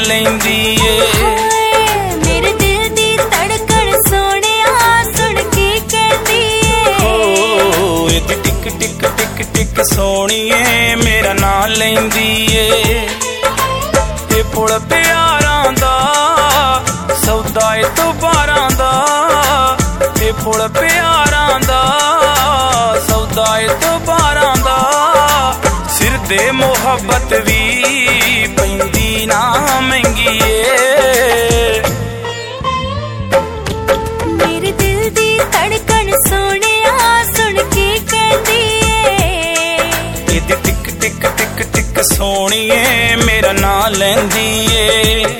लैंदी ए। मेरे दिल दी धड़कन सोहणिया सुन के कहदी ए। इदी टिक टिक टिक टिक सोहणीए मेरा नाम लैंदी ए। ते पुल प्यारां दा सौदा ए तो बारां दा। ते पुल प्यारां दा सौदा ए तो बारां दा। सिर दे मोहब्बत भी पैंदी ना महंगी ए। मेरे दिल दी धड़कन सोहणिया सुन के कहदी ए। इदी टिक टिक टिक टिक सोहणीए मेरा नाम लैंदी ए।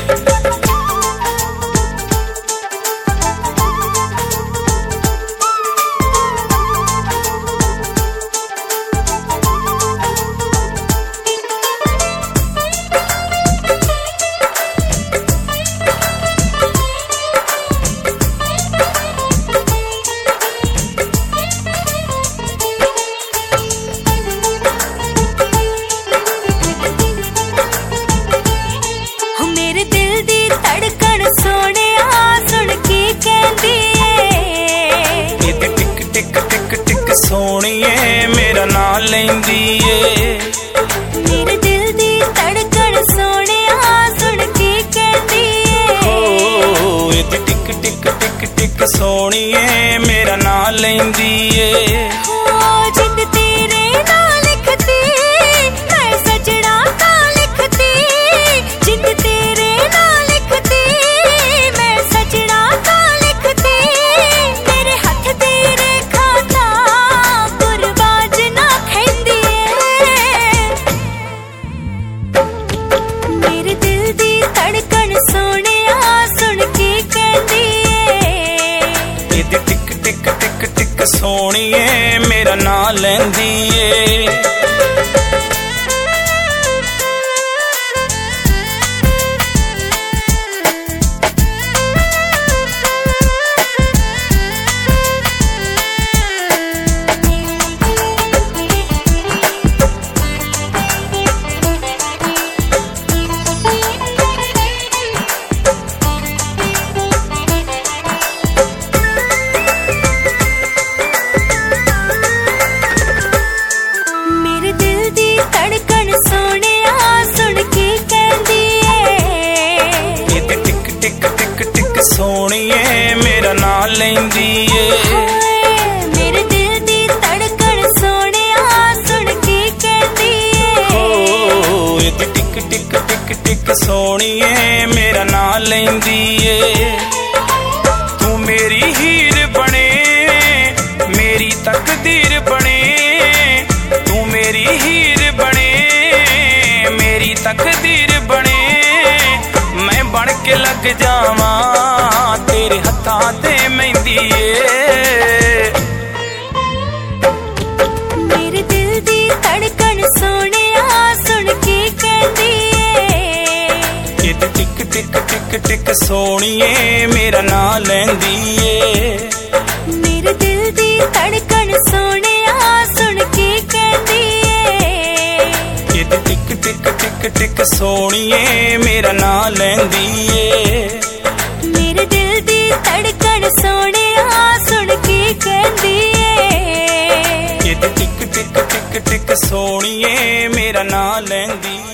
सोहणीए मेरा नाम लैंदी ए। मेरे दिल दी धड़कन सोहणिया सुन के कहदी ए। इदी टिक टिक टिक टिक सोहणीए मेरा नाम लैंदी ए। जिंद तेरे नाल लिखती मैं सजना ता लिखती। जिंद तेरे नाल लिखती मैं सजना ता लिखती। मेरे हथ तेरे खाता गुरबाज ना खैंदी ए। मेरे दिल दी धड़कन सोहणिया सुन के कहदी ए। इदी टिक टिक टिक टिक सोहणीए मेरा नाम लैंदी ए। सोहणीए मेरा नाम लैंदी ए। मेरे दिल दी धड़कन सोहणिया सुन के कहदी ए। इदी टिक टिक टिक टिक सोहणीए मेरा नाम लैंदी ए। तू मेरी हीर बने मेरी तकदीर बने। तू मेरी हीर बने मेरी तकदीर बने। मैं बन के लग जावां तेरे हत्थां ते मेहंदी ए। मेरे दिल दी धड़कन सोहणिया सुन के कहदी ए। इदी टिक टिक टिक टिक सोहणीए मेरा नाम लैंदी ए। मेरे दिल दी धड़कन सोहणिया सुन के कहदी ए। इदी टिक टिक टिक टिक सोहणीए मेरा नाम लैंदी ए। मेरे दिल दी धड़कन सोहणिया सुन के कहदी ए। इदी टिक टिक टिक टिक सोहणीए मेरा नाम लैंदी।